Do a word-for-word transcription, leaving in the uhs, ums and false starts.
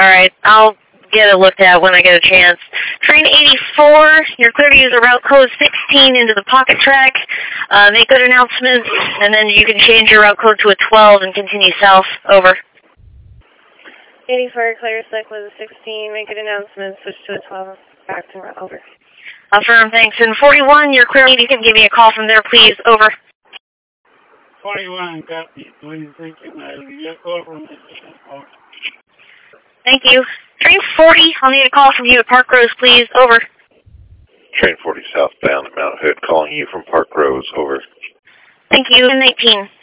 Alright, I'll get it looked at when I get a chance. Train eighty-four, you're clear to use a route code sixteen into the pocket track. Uh, make good announcements, and then you can change your route code to a twelve and continue south. Over. eighty-four, clear stick with a sixteen, make good announcements, switch to a twelve, back to route. Over. Affirm, thanks. And forty-one, you're clear. You can give me a call from there, please. Over. forty-one, copy. Please, thank you. I'll give you a call from Over. Thank you. Train forty, I'll need a call from you at Park Rose, please. Over. Train forty southbound at Mount Hood, calling you from Park Rose. Over. Thank you. And eighteen.